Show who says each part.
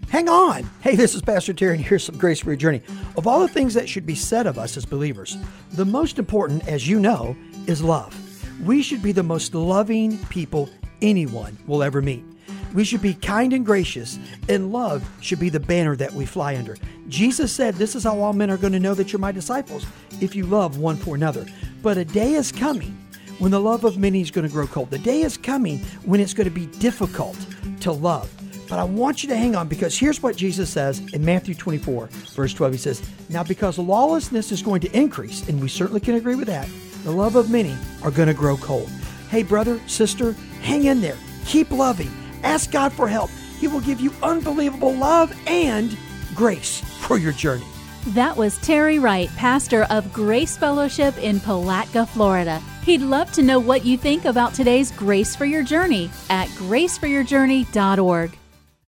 Speaker 1: Hang on. Hey, this is Pastor Terry, and here's some grace for your journey. Of all the things that should be said of us as believers, the most important, as you know, is love. We should be the most loving people anyone will ever meet. We should be kind and gracious, and love should be the banner that we fly under. Jesus said, this is how all men are going to know that you're my disciples, if you love one for another. But a day is coming when the love of many is going to grow cold. The day is coming when it's going to be difficult to love. But I want you to hang on, because here's what Jesus says in Matthew 24, verse 12. He says, now because lawlessness is going to increase, and we certainly can agree with that, the love of many are going to grow cold. Hey, brother, sister, hang in there. Keep loving. Ask God for help. He will give you unbelievable love and grace for your journey.
Speaker 2: That was Terry Wright, pastor of Grace Fellowship in Palatka, Florida. He'd love to know what you think about today's Grace for Your Journey at graceforyourjourney.org.